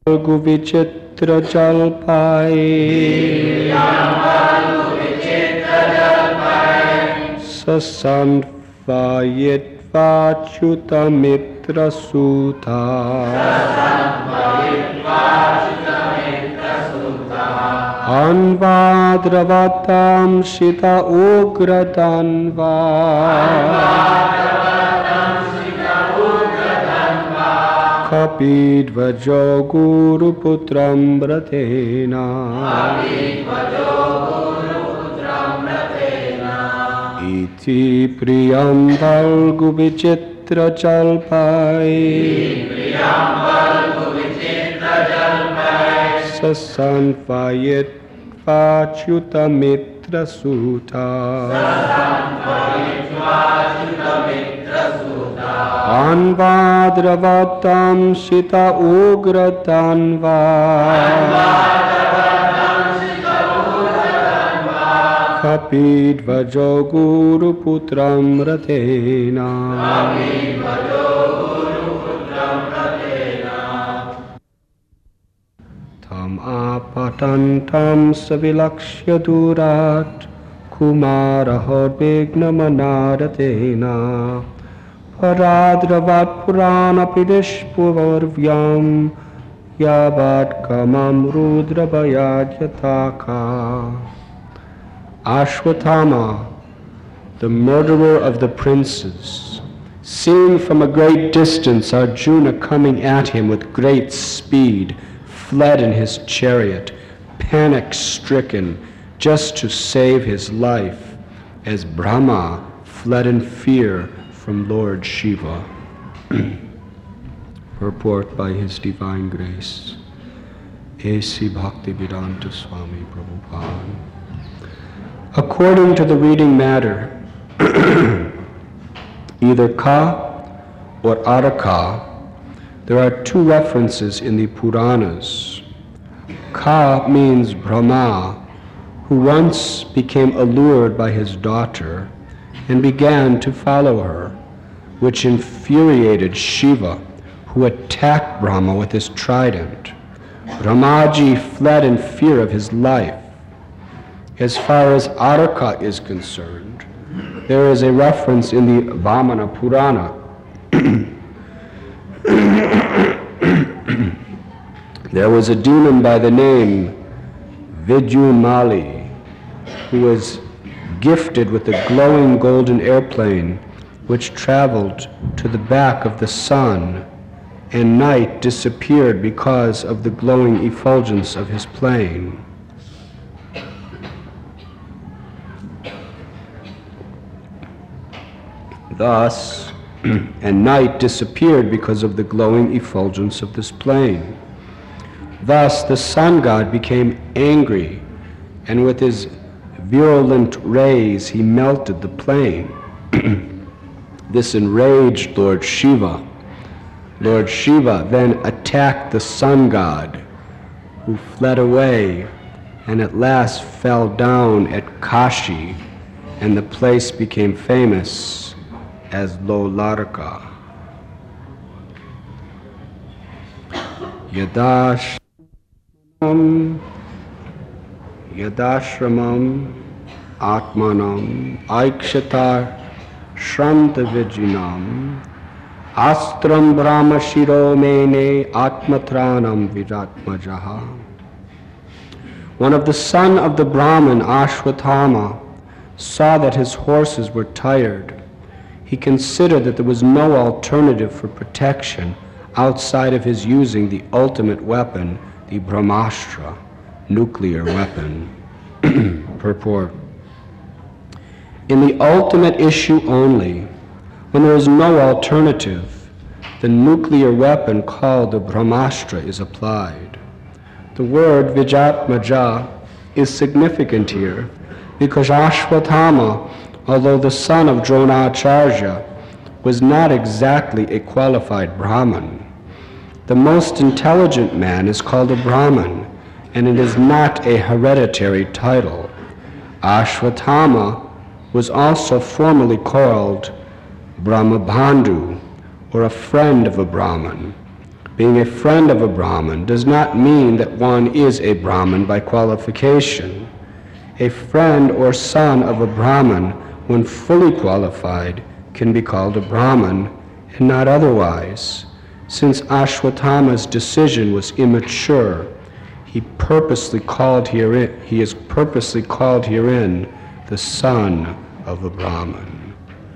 Guvicitra Jalpai Sasanvayitva Mitra Sutta Anvadravatam Shita Ugradanva Kapidvajo Guru Putram Bratena Iti Priyam Valgu Vichitra Jalpai Sasanvayitva Chuta Mitra Sutta Anvadravatam Shita Ugradanva Kapidvajo Guru Putram Ratena Tam apatantam savilakshya durat Kumara hodvigna manadatena Paradravat Purana Pidishpuvarvyam Yavat Kamam Rudra Bhayadyataka. Ashwatthama, the murderer of the princes, seeing from a great distance Arjuna coming at him with great speed, fled in his chariot, panic-stricken, just to save his life, as Brahma fled in fear from Lord Shiva. Purport by His Divine Grace, A.C. Bhaktivedanta Swami Prabhupada. According to the reading matter, either Ka or Araka, there are two references in the Puranas. Ka means Brahma, who once became allured by his daughter and began to follow her, which infuriated Shiva, who attacked Brahma with his trident. Brahmaji fled in fear of his life. As far as Araka is concerned, there is a reference in the Vamana Purana. There was a demon by the name Vidyumali, who was gifted with a glowing golden airplane which traveled to the back of the sun, and night disappeared because of the glowing effulgence of his plane. Thus, and night disappeared because of the glowing effulgence of this plane. Thus, the sun god became angry, and with his virulent rays he melted the plane. This enraged Lord Shiva. Lord Shiva then attacked the sun god, who fled away and at last fell down at Kashi, and the place became famous as Lolarka. Yadashramam Atmanam Aikshatar Shranta Vijinam Astram Brahma Shiro Mene Atmatranam Viratmajaha. One of the son of the Brahmin, Ashwatthama, saw that his horses were tired. He considered that there was no alternative for protection outside of his using the ultimate weapon, the Brahmastra, nuclear weapon. Purport. In the ultimate issue only, when there is no alternative, the nuclear weapon called the Brahmastra is applied. The word Vijatmaja is significant here because Ashwatthama, although the son of Dronacharya, was not exactly a qualified Brahmin. The most intelligent man is called a Brahmin, and it is not a hereditary title. Ashwatthama was also formally called Brahmabandhu, or a friend of a Brahmin. Being a friend of a Brahmin does not mean that one is a Brahmin by qualification. A friend or son of a Brahmin, when fully qualified, can be called a Brahmin and not otherwise. Since Ashwatthama's decision was immature, he is purposely called herein the son of a Brahmin.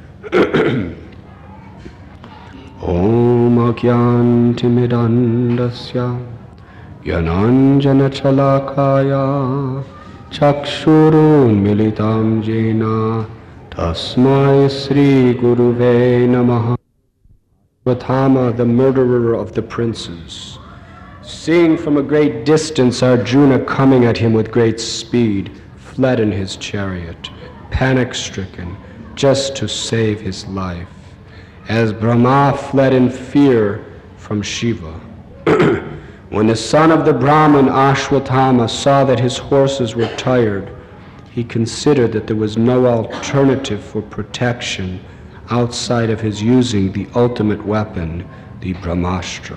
Om Agyantimidandasya Yananjana Chalakaya Chakshurun Militam Jena Tasmai Sri Guruve Namaha. Ashwatthama, the murderer of the princes, seeing from a great distance Arjuna coming at him with great speed, fled in his chariot, panic-stricken, just to save his life, as Brahma fled in fear from Shiva. When the son of the Brahmin, Ashwatthama, saw that his horses were tired, he considered that there was no alternative for protection outside of his using the ultimate weapon, the Brahmastra.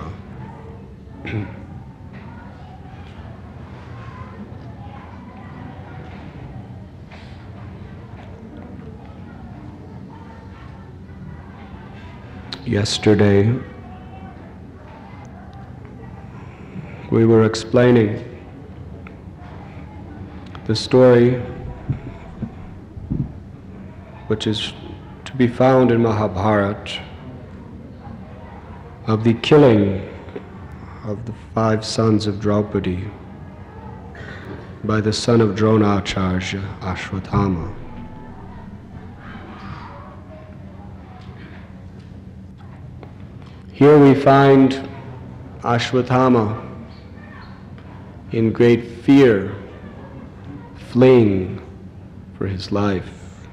Yesterday, we were explaining the story which is to be found in Mahabharata of the killing of the 5 sons of Draupadi by the son of Dronacharya, Ashwatthama. Here we find Ashwatthama in great fear, fleeing for his life.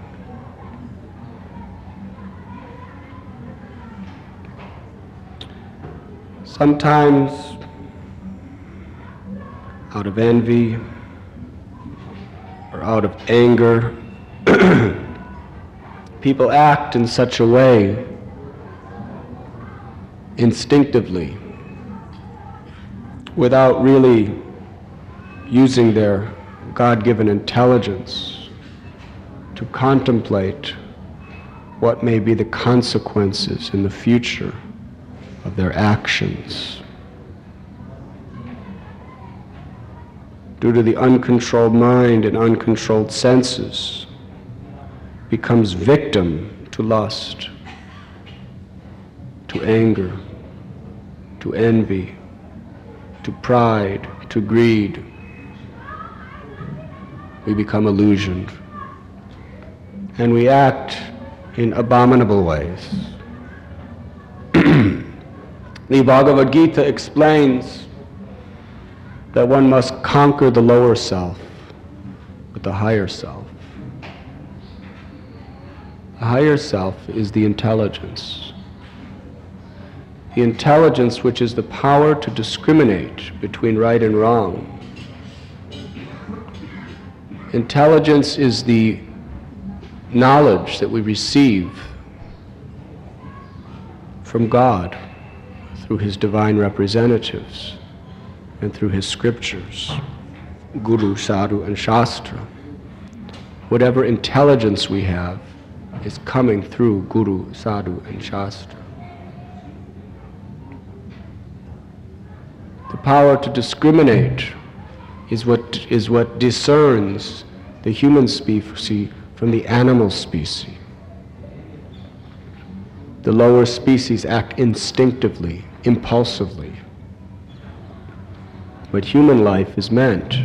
Sometimes, out of envy or out of anger, people act in such a way instinctively, without really using their God-given intelligence to contemplate what may be the consequences in the future of their actions. Due to the uncontrolled mind and uncontrolled senses, becomes victim to lust, to anger, to envy, to pride, to greed. We become illusioned, and we act in abominable ways. The Bhagavad Gita explains that one must conquer the lower self with the higher self. The higher self is the intelligence. The intelligence which is the power to discriminate between right and wrong. Intelligence is the knowledge that we receive from God through His divine representatives and through His scriptures, Guru, Sadhu, and Shastra. Whatever intelligence we have is coming through Guru, Sadhu, and Shastra. The power to discriminate is what discerns the human species from the animal species. The lower species act instinctively, impulsively. But human life is meant,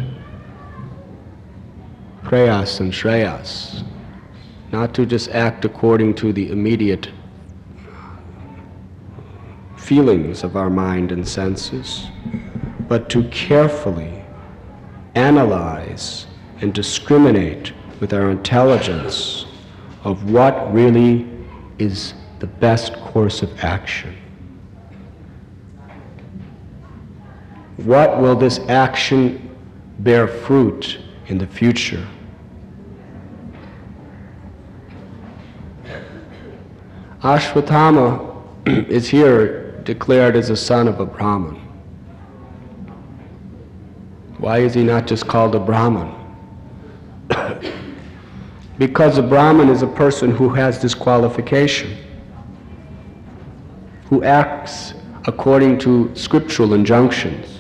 prayas and shreyas, not to just act according to the immediate feelings of our mind and senses, but to carefully analyze and discriminate with our intelligence of what really is the best course of action. What will this action bear fruit in the future? Ashwatthama is here declared as a son of a Brahmin? Why is he not just called a Brahmin? Because a Brahmin is a person who has this qualification, who acts according to scriptural injunctions.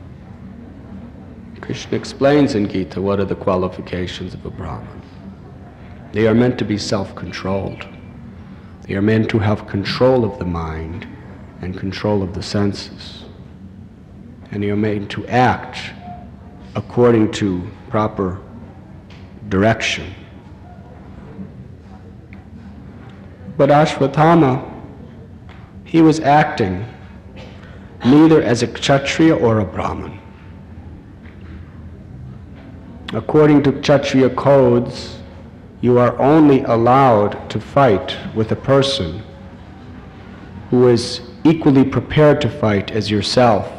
Krishna explains in Gita what are the qualifications of a Brahmin. They are meant to be self-controlled. They are meant to have control of the mind and control of the senses. And they are made to act according to proper direction. But Ashwatthama, he was acting neither as a Kshatriya or a Brahmin. According to Kshatriya codes, you are only allowed to fight with a person who is equally prepared to fight as yourself.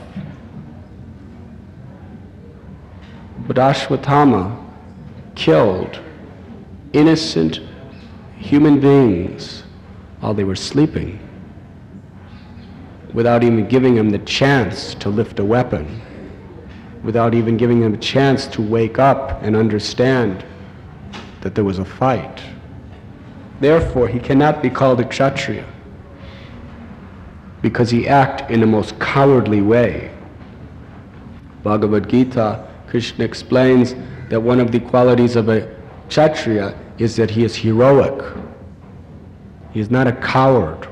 But Ashwatthama killed innocent human beings while they were sleeping, without even giving them the chance to lift a weapon, without even giving them a chance to wake up and understand that there was a fight. Therefore, he cannot be called a Kshatriya, because he acted in the most cowardly way. Bhagavad Gita, Krishna explains that one of the qualities of a Kshatriya is that he is heroic. He is not a coward.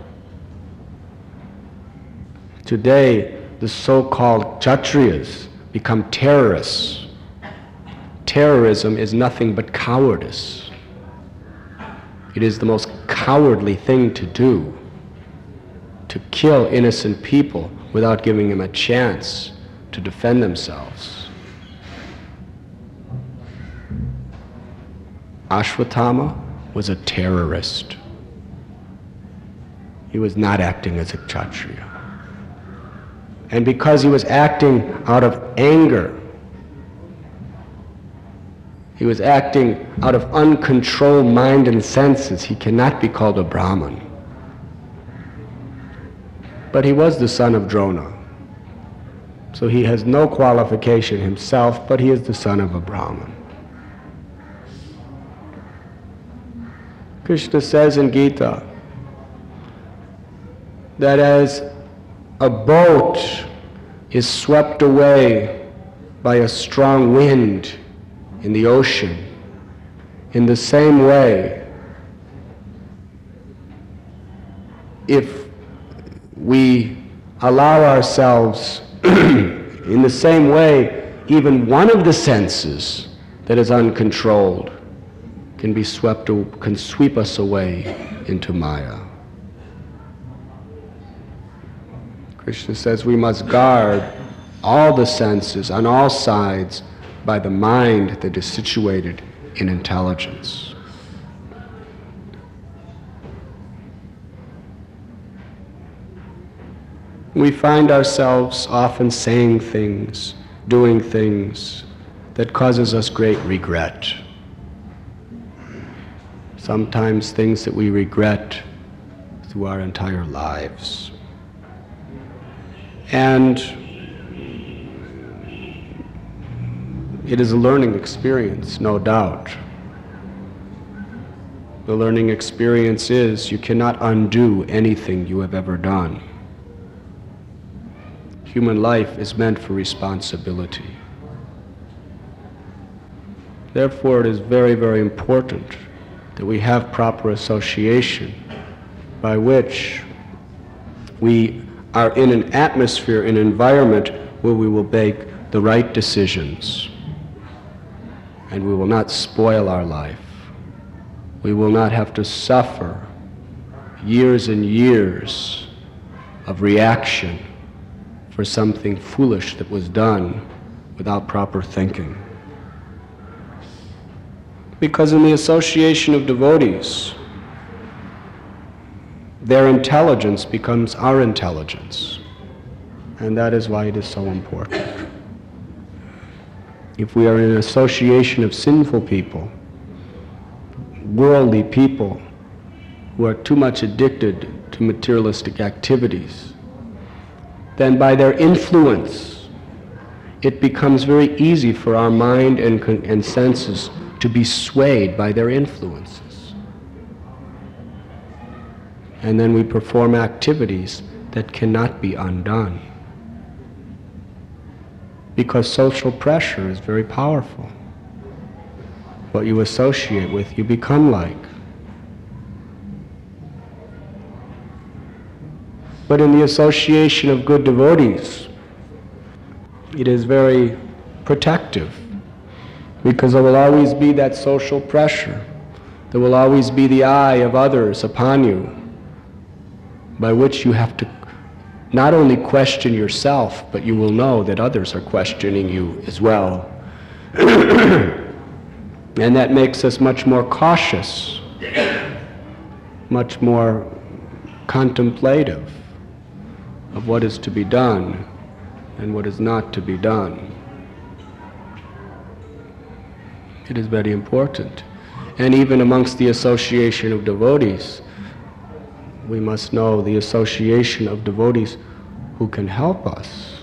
Today, the so-called Kshatriyas become terrorists. Terrorism is nothing but cowardice. It is the most cowardly thing to do, to kill innocent people without giving them a chance to defend themselves. Ashwatthama was a terrorist. He was not acting as a Kshatriya. And because he was acting out of anger, he was acting out of uncontrolled mind and senses, he cannot be called a Brahmin. But he was the son of Drona. So he has no qualification himself, but he is the son of a Brahmin. Krishna says in Gita that as a boat is swept away by a strong wind in the ocean, in the same way, if we allow ourselves, in the same way, even one of the senses that is uncontrolled can sweep us away into Maya. Krishna says we must guard all the senses on all sides by the mind that is situated in intelligence. We find ourselves often saying things, doing things that causes us great regret. Sometimes things that we regret through our entire lives. And it is a learning experience, no doubt. The learning experience is you cannot undo anything you have ever done. Human life is meant for responsibility. Therefore, it is very, very important that we have proper association by which we are in an atmosphere, an environment where we will make the right decisions and we will not spoil our life. We will not have to suffer years and years of reaction for something foolish that was done without proper thinking. Because in the association of devotees, their intelligence becomes our intelligence. And that is why it is so important. If we are in an association of sinful people, worldly people who are too much addicted to materialistic activities, then by their influence, it becomes very easy for our mind and senses to be swayed by their influences. And then we perform activities that cannot be undone. Because social pressure is very powerful. What you associate with, you become like. But in the association of good devotees, it is very protective, because there will always be that social pressure. There will always be the eye of others upon you, by which you have to not only question yourself, but you will know that others are questioning you as well. And that makes us much more cautious, much more contemplative of what is to be done and what is not to be done. It is very important. And even amongst the association of devotees, we must know the association of devotees who can help us.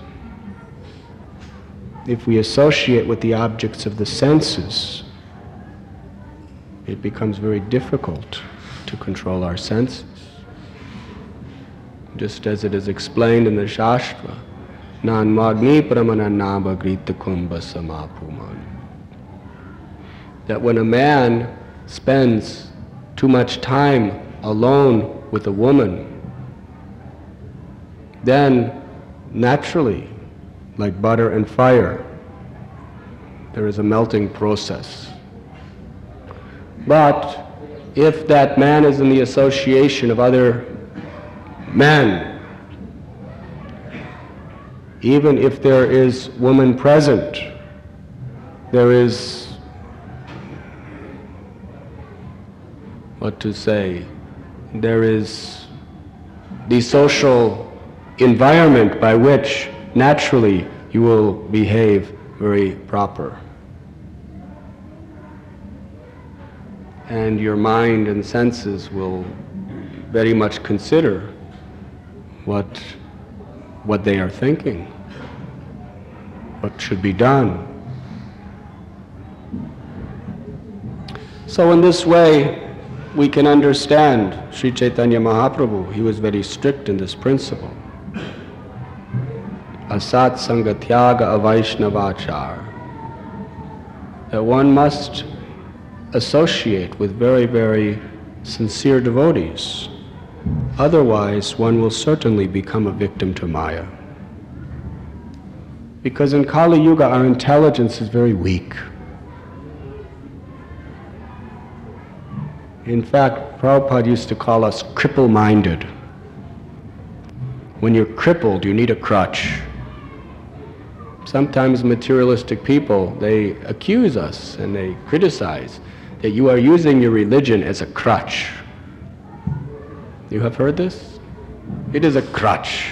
If we associate with the objects of the senses, it becomes very difficult to control our senses. Just as it is explained in the Shastra, Nan Magni Pramananaba Grita Kumbha Samapuman. That when a man spends too much time alone with a woman, then naturally, like butter and fire, there is a melting process. But if that man is in the association of other men, even if there is woman present, there is, what to say, there is the social environment by which naturally you will behave very proper. And your mind and senses will very much consider what they are thinking, what should be done. So in this way, we can understand Sri Chaitanya Mahaprabhu. He was very strict in this principle. Asat Sangatyaga Avaishnavachar. That one must associate with very, very sincere devotees. Otherwise, one will certainly become a victim to Maya. Because in Kali Yuga, our intelligence is very weak. In fact, Prabhupada used to call us cripple-minded. When you're crippled, you need a crutch. Sometimes materialistic people, they accuse us and they criticize that you are using your religion as a crutch. You have heard this? It is a crutch.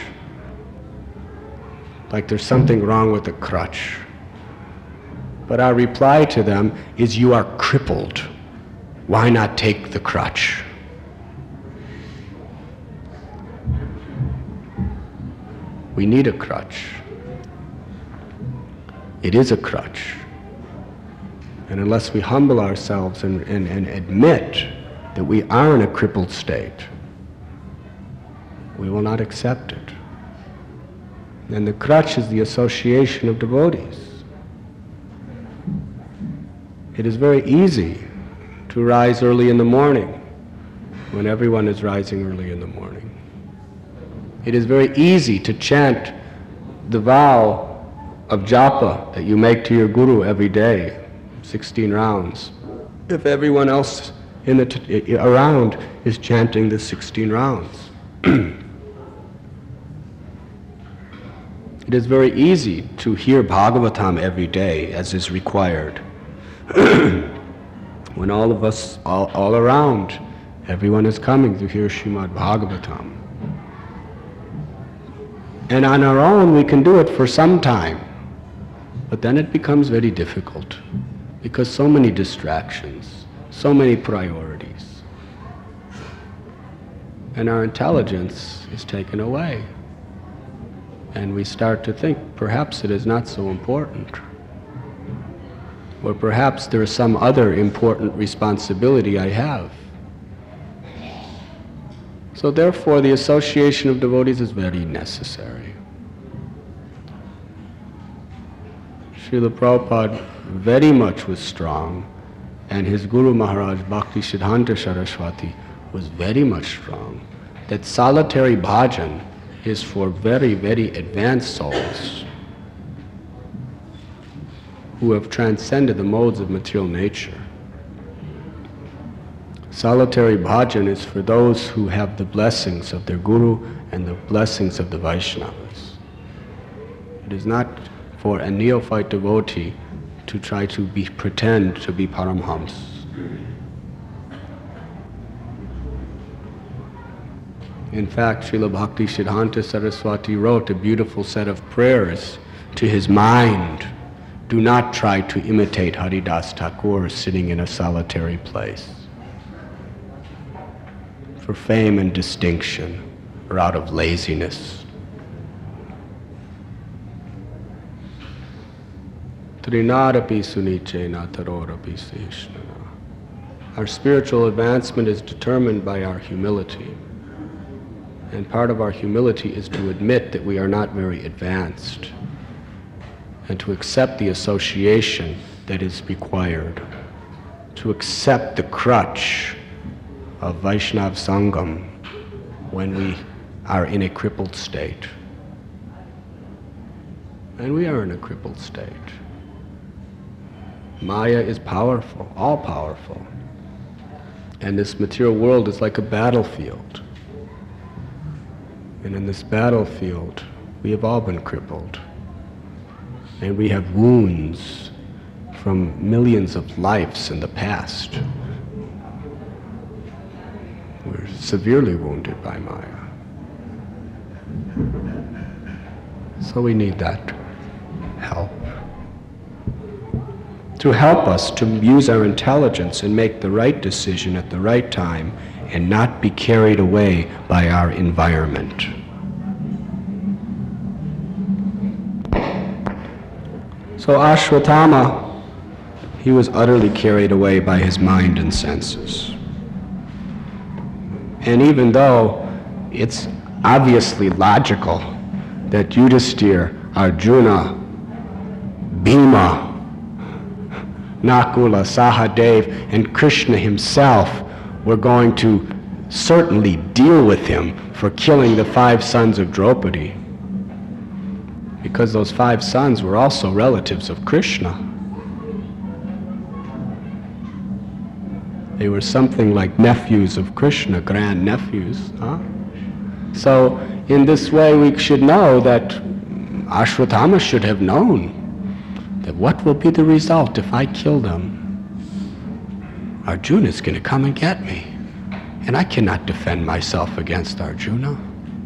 Like there's something wrong with the crutch. But our reply to them is, you are crippled. Why not take the crutch? We need a crutch. It is a crutch. And unless we humble ourselves and admit that we are in a crippled state, we will not accept it. And the crutch is the association of devotees. It is very easy to rise early in the morning when everyone is rising early in the morning. It is very easy to chant the vow of japa that you make to your guru every day, 16 rounds, if everyone else around is chanting the 16 rounds. It is very easy to hear Bhagavatam every day, as is required. When all of us, all around, everyone is coming to hear Srimad Bhagavatam. And on our own, we can do it for some time. But then it becomes very difficult, because so many distractions, so many priorities. And our intelligence is taken away. And we start to think, perhaps it is not so important. Or perhaps there is some other important responsibility I have. So therefore, the association of devotees is very necessary. Srila Prabhupada very much was strong, and his Guru Maharaj, Bhakti Siddhanta Saraswati, was very much strong, that solitary bhajan is for very, very advanced souls who have transcended the modes of material nature. Solitary bhajan is for those who have the blessings of their Guru and the blessings of the Vaishnavas. It is not for a neophyte devotee to try to pretend to be Paramhams. In fact, Srila Bhakti Siddhanta Saraswati wrote a beautiful set of prayers to his mind. Do not try to imitate Haridas Thakur sitting in a solitary place for fame and distinction or out of laziness. Trinarapi sunichena tarorapi seshnana. Our spiritual advancement is determined by our humility. And part of our humility is to admit that we are not very advanced and to accept the association that is required, to accept the crutch of Vaishnav Sangam when we are in a crippled state. And we are in a crippled state. Maya is powerful, all powerful. And this material world is like a battlefield. And in this battlefield, we have all been crippled. And we have wounds from millions of lives in the past. We're severely wounded by Maya. So we need that help. To help us to use our intelligence and make the right decision at the right time and not be carried away by our environment. So Ashwatthama, he was utterly carried away by his mind and senses. And even though it's obviously logical that Yudhisthira, Arjuna, Bhima, Nakula, Sahadev, and Krishna himself were going to certainly deal with him for killing the 5 sons of Draupadi, because those 5 sons were also relatives of Krishna. They were something like nephews of Krishna, grandnephews. So in this way we should know that Ashwatthama should have known that what will be the result if I kill them? Arjuna is going to come and get me, and I cannot defend myself against Arjuna.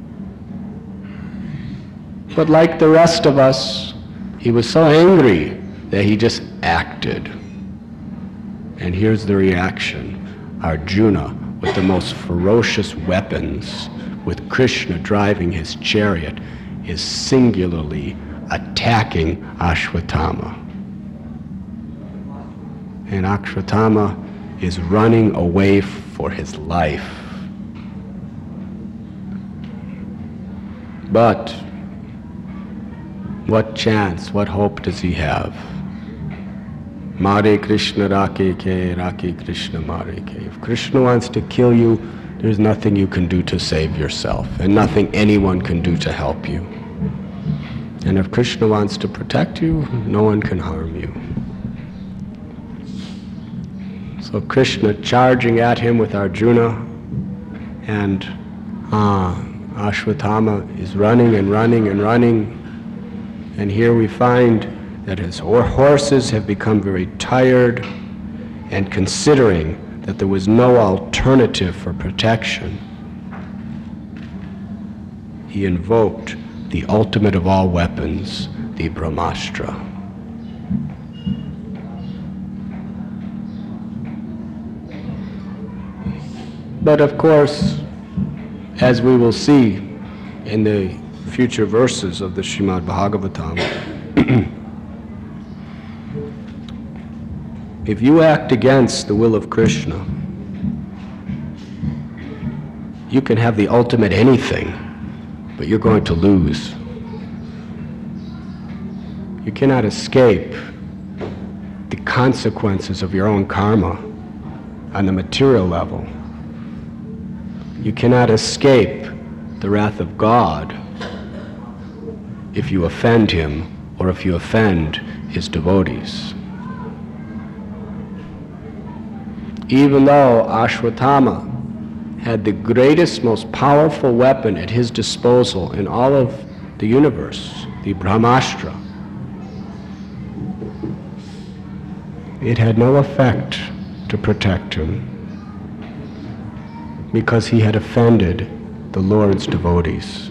But like the rest of us, he was so angry that he just acted. And here's the reaction. Arjuna, with the most ferocious weapons, with Krishna driving his chariot, is singularly attacking Ashwatthama. And Ashwatthama is running away for his life. But what chance, what hope does he have? Mare Krishna Rake Ke, Rake Krishna Mare Ke. If Krishna wants to kill you, there's nothing you can do to save yourself, and nothing anyone can do to help you. And if Krishna wants to protect you, no one can harm you. So Krishna charging at him with Arjuna, and Ashwatthama is running and running and running. And here we find that his horses have become very tired, and considering that there was no alternative for protection, he invoked the ultimate of all weapons, the Brahmastra. But of course, as we will see in the future verses of the Srimad Bhagavatam. If you act against the will of Krishna, you can have the ultimate anything, but you're going to lose. You cannot escape the consequences of your own karma on the material level. You cannot escape the wrath of God if you offend him or if you offend his devotees. Even though Ashwatthama had the greatest, most powerful weapon at his disposal in all of the universe, the Brahmastra, it had no effect to protect him because he had offended the Lord's devotees.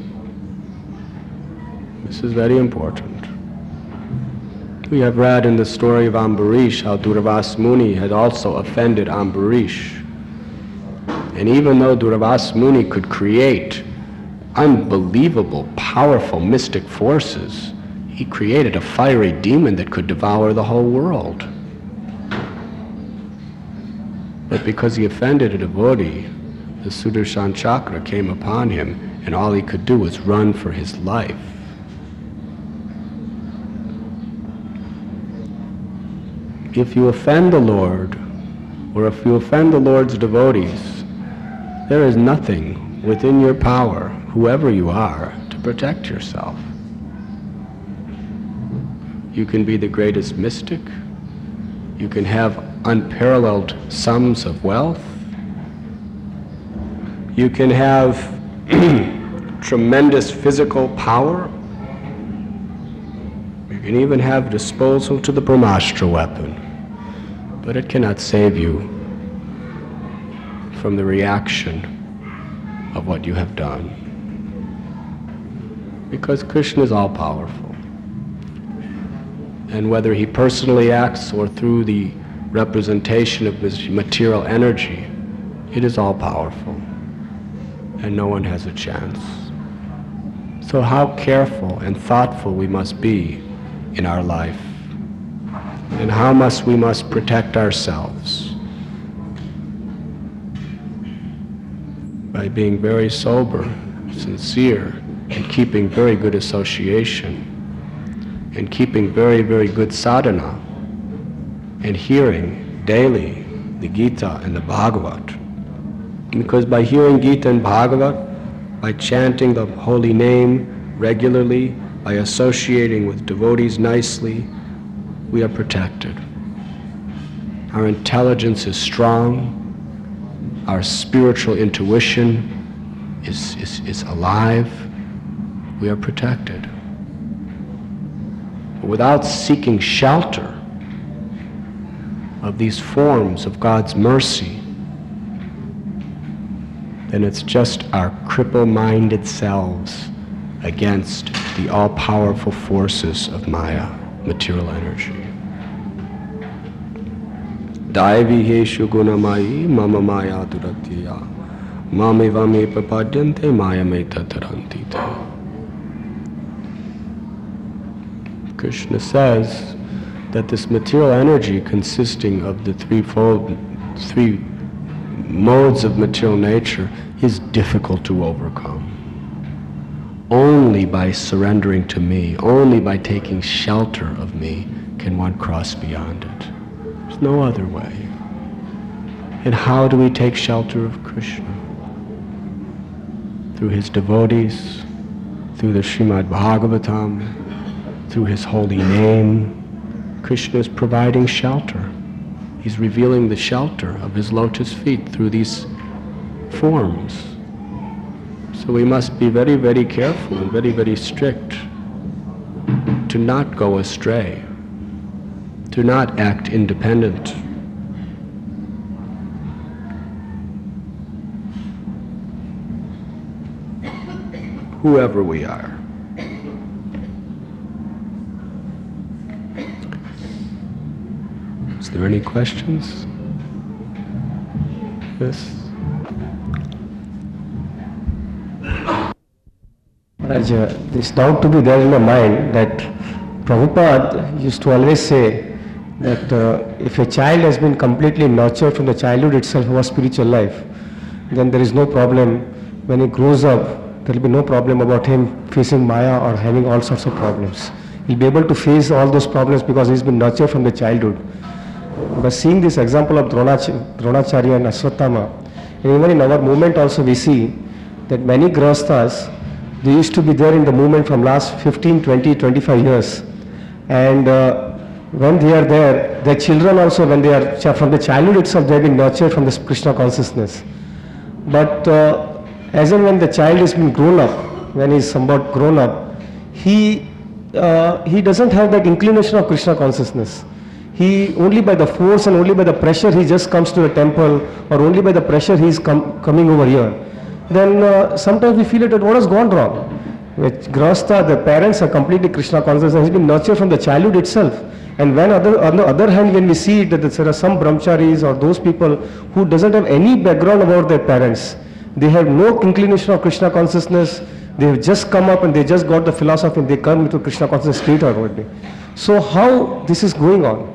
This is very important. We have read in the story of Ambarish how Durvas Muni had also offended Ambarish. And even though Durvas Muni could create unbelievable, powerful mystic forces, he created a fiery demon that could devour the whole world. But because he offended a devotee, the Sudarshan Chakra came upon him, and all he could do was run for his life. If you offend the Lord, or if you offend the Lord's devotees, there is nothing within your power, whoever you are, to protect yourself. You can be the greatest mystic. You can have unparalleled sums of wealth. You can have tremendous physical power. You can even have disposal to the Brahmastra weapon. But it cannot save you from the reaction of what you have done. Because Krishna is all-powerful. And whether he personally acts or through the representation of his material energy, it is all-powerful. And no one has a chance. So how careful and thoughtful we must be in our life. And how much we must protect ourselves by being very sober, sincere, and keeping very good association, and keeping very, very good sadhana, and hearing daily the Gita and the Bhagavat. Because by hearing Gita and Bhagavat, by chanting the holy name regularly, by associating with devotees nicely, we are protected. Our intelligence is strong. Our spiritual intuition is alive. We are protected. But without seeking shelter of these forms of God's mercy, then it's just our cripple-minded selves against the all-powerful forces of Maya, material energy. Daivi heshu gunamayi mama maya duratya mami vami papadyante maya meta tarantite. Krishna says that this material energy consisting of the three modes of material nature is difficult to overcome. Only by surrendering to me, only by taking shelter of me, can one cross beyond it. There's no other way. And how do we take shelter of Krishna? Through his devotees, through the Srimad Bhagavatam, through his holy name. Krishna is providing shelter. He's revealing the shelter of his lotus feet through these forms. So we must be very, very careful and very, very strict to not go astray, to not act independent. Whoever we are. Is there any questions? Yes? Maharaj, this doubt to be there in my mind that Prabhupada used to always say that if a child has been completely nurtured from the childhood itself for spiritual life, then there is no problem. When he grows up, there will be no problem about him facing Maya or having all sorts of problems. He'll be able to face all those problems because he's been nurtured from the childhood. By seeing this example of Dronacharya and Ashwatthama, and even in our movement also we see that many grahasthas, they used to be there in the movement from last 15, 20, 25 years. And when they are there, their children also, when they are from the childhood itself, they have been nurtured from this Krishna consciousness. But as and when the child has been grown up, when he is somewhat grown up, he doesn't have that inclination of Krishna consciousness. He only by the force and only by the pressure he just comes to the temple, or only by the pressure he is coming over here. Then sometimes we feel that what has gone wrong. With Grahastha, the parents are completely Krishna conscious and has been nurtured from the childhood itself. And when on the other hand, when we see that there are some brahmacharis or those people who doesn't have any background about their parents, they have no inclination of Krishna consciousness, they have just come up and they just got the philosophy and they come into Krishna consciousness straight away. So how this is going on?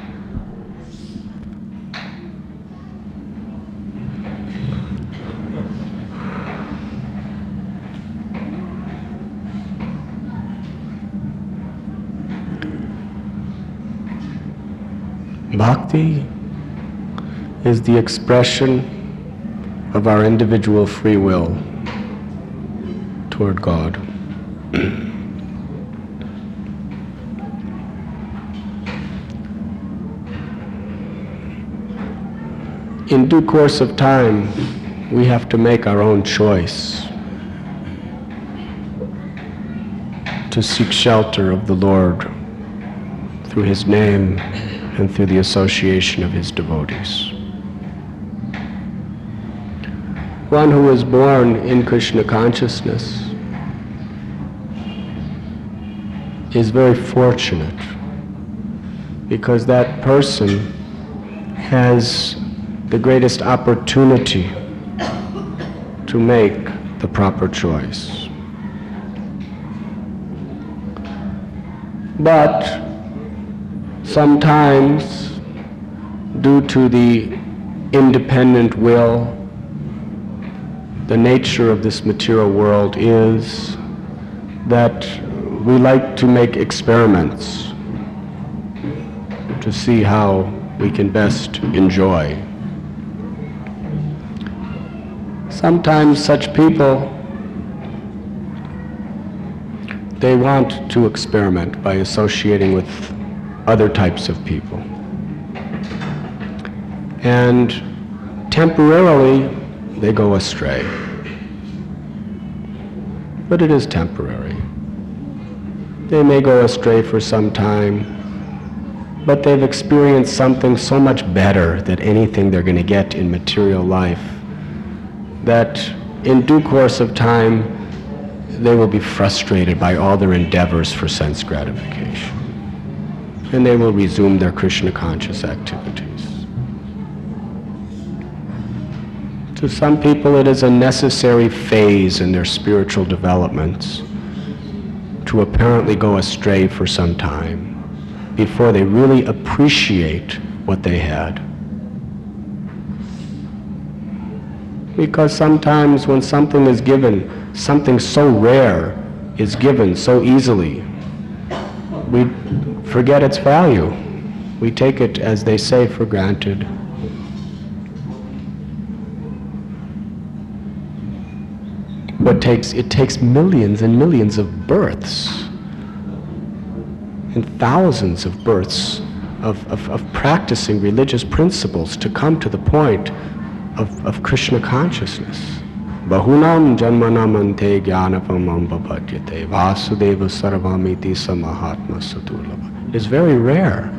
Bhakti is the expression of our individual free will toward God. In due course of time, we have to make our own choice to seek shelter of the Lord through His name and through the association of His devotees. One who is born in Krishna consciousness is very fortunate because that person has the greatest opportunity to make the proper choice. But sometimes, due to the independent will, the nature of this material world is that we like to make experiments to see how we can best enjoy. Sometimes such people, they want to experiment by associating with other types of people. And temporarily, they go astray. But it is temporary. They may go astray for some time, but they've experienced something so much better than anything they're going to get in material life that in due course of time, they will be frustrated by all their endeavors for sense gratification. And they will resume their Krishna conscious activities. To some people, it is a necessary phase in their spiritual developments to apparently go astray for some time before they really appreciate what they had. Because sometimes when something is given, something so rare is given so easily, we forget its value. We take it, as they say, for granted. But it takes millions and millions of births and thousands of births of practicing religious principles to come to the point of Krishna consciousness. Bahunam janmanamante jnanapamam bhapadyate vasudeva sarvamiti samahatma satulabha. It is very rare.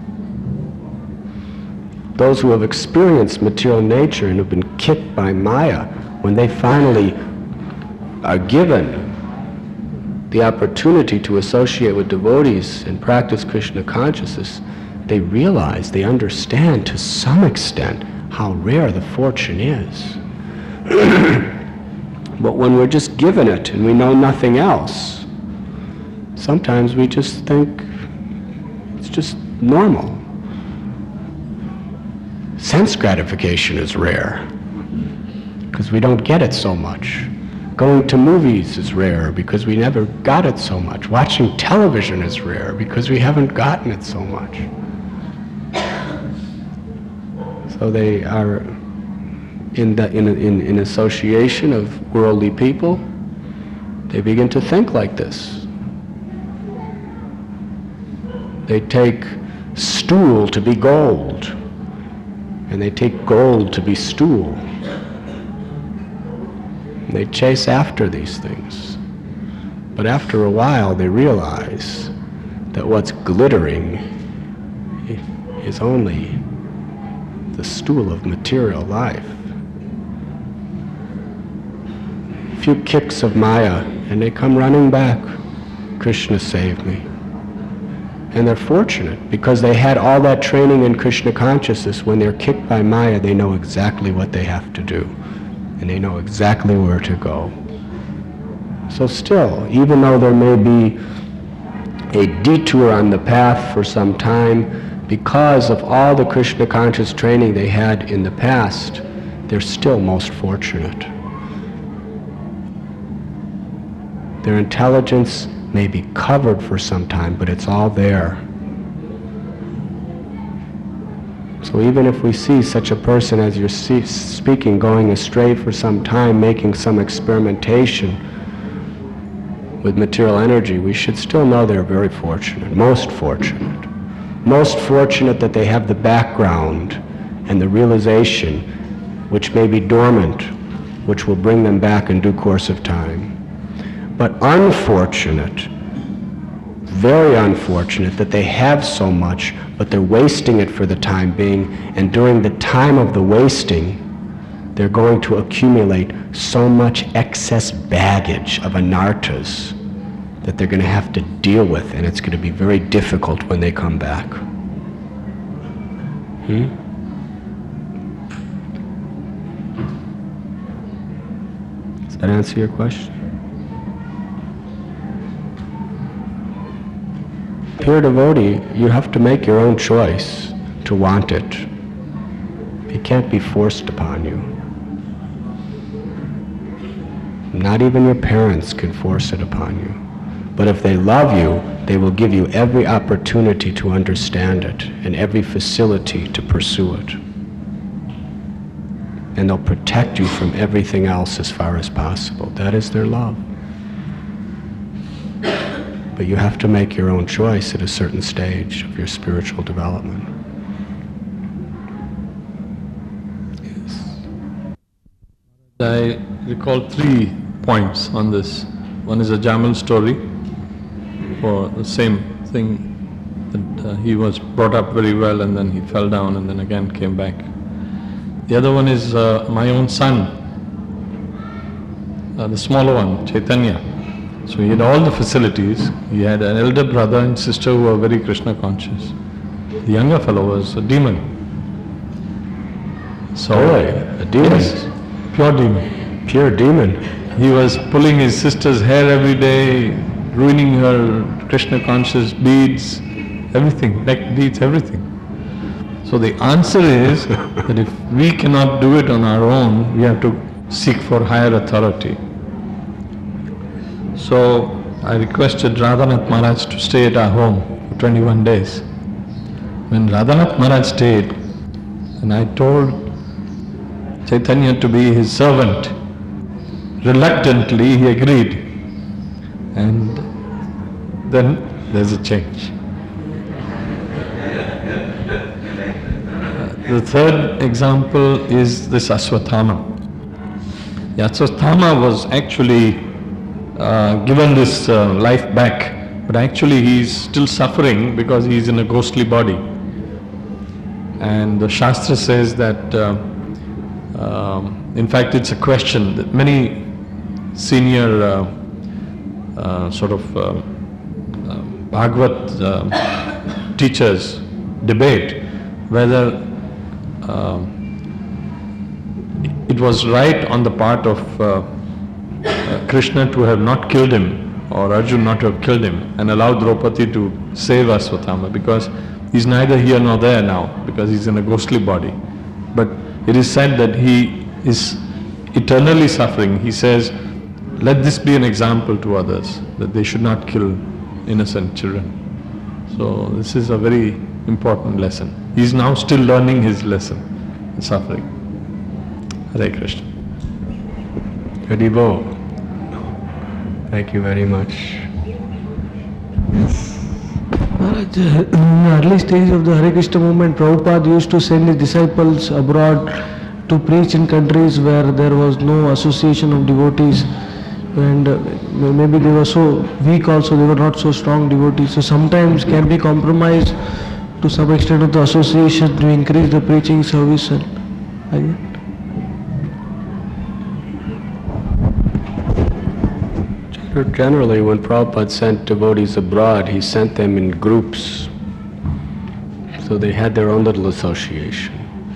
Those who have experienced material nature and have been kicked by Maya, when they finally are given the opportunity to associate with devotees and practice Krishna consciousness, they realize, they understand to some extent how rare the fortune is. But when we're just given it and we know nothing else, sometimes we just think it's just normal. Sense gratification is rare because we don't get it so much. Going to movies is rare because we never got it so much. Watching television is rare because we haven't gotten it so much. So they are in association of worldly people, they begin to think like this. They take stool to be gold, and they take gold to be stool. They chase after these things. But after a while they realize that what's glittering is only the stool of material life. A few kicks of Maya and they come running back. Krishna saved me. And they're fortunate because they had all that training in Krishna consciousness. When they're kicked by Maya, they know exactly what they have to do. And they know exactly where to go. So still, even though there may be a detour on the path for some time, because of all the Krishna conscious training they had in the past, they're still most fortunate. Their intelligence may be covered for some time, but it's all there. So even if we see such a person as you're speaking going astray for some time, making some experimentation with material energy, we should still know they're very fortunate, most fortunate. Most fortunate that they have the background and the realization which may be dormant, which will bring them back in due course of time. But unfortunate, very unfortunate that they have so much, but they're wasting it for the time being, and during the time of the wasting, they're going to accumulate so much excess baggage of anarthas that they're going to have to deal with, and it's going to be very difficult when they come back. Does that answer your question? Pure devotee, you have to make your own choice to want it. It can't be forced upon you. Not even your parents can force it upon you. But if they love you, they will give you every opportunity to understand it and every facility to pursue it. And they'll protect you from everything else as far as possible. That is their love. But you have to make your own choice at a certain stage of your spiritual development. Yes. I recall 3 points on this. One is a Jamal story for the same thing, that he was brought up very well and then he fell down and then again came back. The other one is my own son, the smaller one, Chaitanya. So he had all the facilities. He had an elder brother and sister who were very Krishna conscious. The younger fellow was a demon. So, really? A demon? Yes, pure demon. Pure demon. He was pulling his sister's hair every day, ruining her Krishna conscious beads, everything, neck beads, everything. So the answer is that if we cannot do it on our own, we have to seek for higher authority. So I requested Radhanath Maharaj to stay at our home for 21 days. When Radhanath Maharaj stayed, and I told Chaitanya to be his servant, reluctantly he agreed. And then there's a change. The third example is this Aswathama. The Aswathama was actually given this life back, but actually he is still suffering because he is in a ghostly body. And the Shastra says that, in fact it's a question that many senior Bhagavad teachers debate whether it was right on the part of Krishna to have not killed him, or Arjun not to have killed him, and allowed Draupadi to save Aswathama, because he's neither here nor there now, because he's in a ghostly body. But it is said that he is eternally suffering. He says, let this be an example to others, that they should not kill innocent children. So this is a very important lesson. He is now still learning his lesson in suffering. Hare Krishna. Haribo. Thank you very much. Maharaj, in the early stage of the Hare Krishna movement, Prabhupada used to send his disciples abroad to preach in countries where there was no association of devotees, and maybe they were so weak also, they were not so strong devotees. So sometimes can be compromised to some extent of the association to increase the preaching service. And generally, when Prabhupada sent devotees abroad, he sent them in groups, so they had their own little association.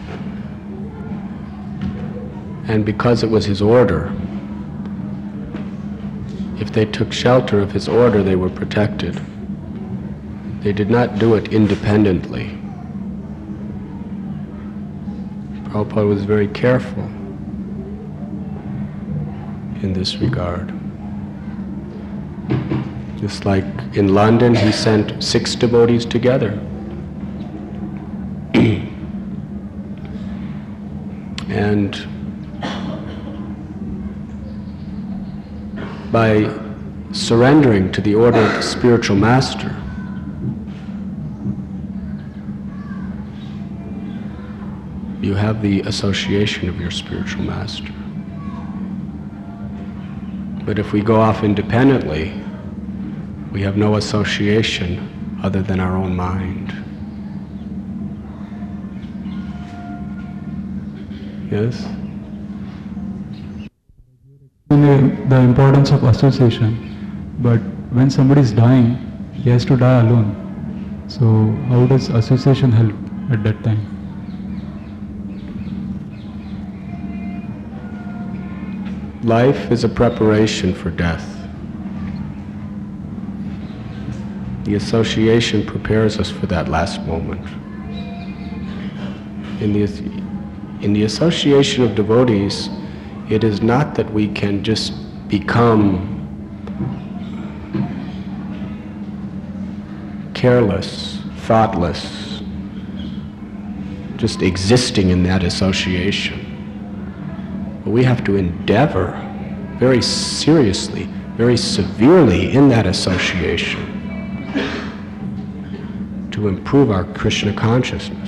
And because it was his order, if they took shelter of his order, they were protected. They did not do it independently. Prabhupada was very careful in this regard. Just like in London, he sent 6 devotees together. And by surrendering to the order of the spiritual master, you have the association of your spiritual master. But if we go off independently, we have no association other than our own mind. Yes? The importance of association, but when somebody is dying, he has to die alone. So how does association help at that time? Life is a preparation for death. The association prepares us for that last moment. In the association of devotees, it is not that we can just become careless, thoughtless, just existing in that association. But we have to endeavor very seriously, very severely in that association to improve our Krishna consciousness.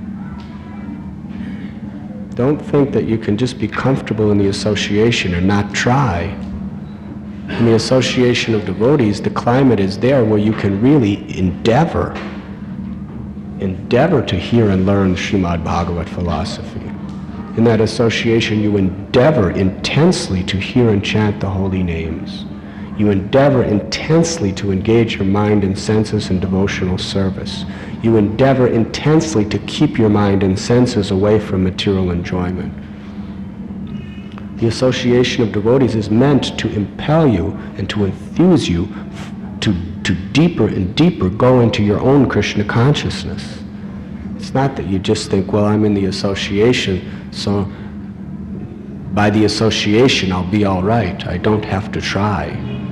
Don't think that you can just be comfortable in the association and not try. In the association of devotees, the climate is there where you can really endeavor to hear and learn Srimad Bhagavat philosophy. In that association, you endeavor intensely to hear and chant the holy names. You endeavor intensely to engage your mind and senses in devotional service. You endeavor intensely to keep your mind and senses away from material enjoyment. The association of devotees is meant to impel you and to enthuse you to deeper and deeper go into your own Krishna consciousness. It's not that you just think, well, I'm in the association, so by the association I'll be all right. I don't have to try.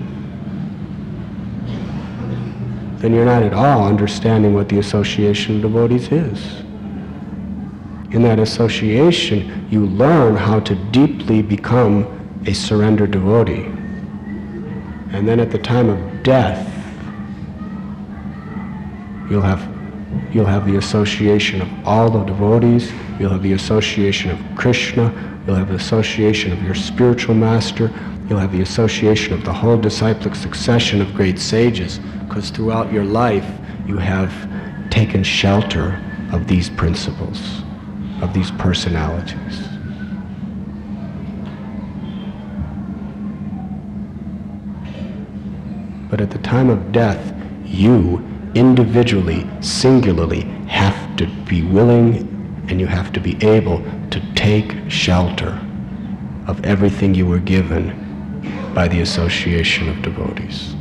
Then you're not at all understanding what the association of devotees is. In that association, you learn how to deeply become a surrendered devotee. And then at the time of death, you'll have the association of all the devotees, you'll have the association of Krishna, you'll have the association of your spiritual master, you'll have the association of the whole disciplic succession of great sages, because throughout your life you have taken shelter of these principles, of these personalities. But at the time of death, you individually, singularly, have to be willing and you have to be able to take shelter of everything you were given by the association of devotees.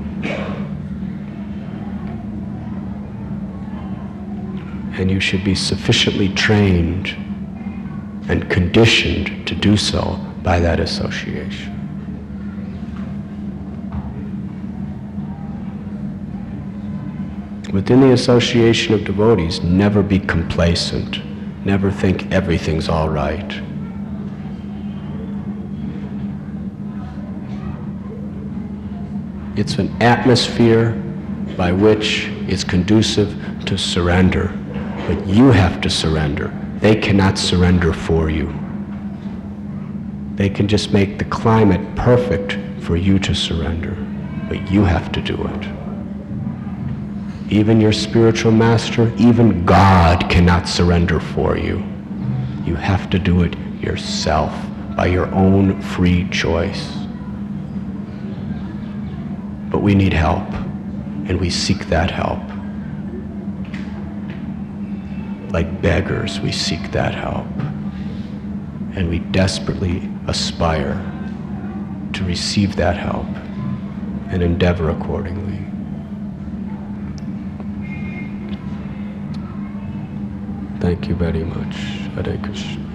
And you should be sufficiently trained and conditioned to do so by that association. Within the association of devotees, never be complacent. Never think everything's all right. It's an atmosphere by which it's conducive to surrender. But you have to surrender. They cannot surrender for you. They can just make the climate perfect for you to surrender. But you have to do it. Even your spiritual master, even God cannot surrender for you. You have to do it yourself, by your own free choice. But we need help, and we seek that help. Like beggars, we seek that help. And we desperately aspire to receive that help and endeavor accordingly. Thank you very much. Hare Krishna.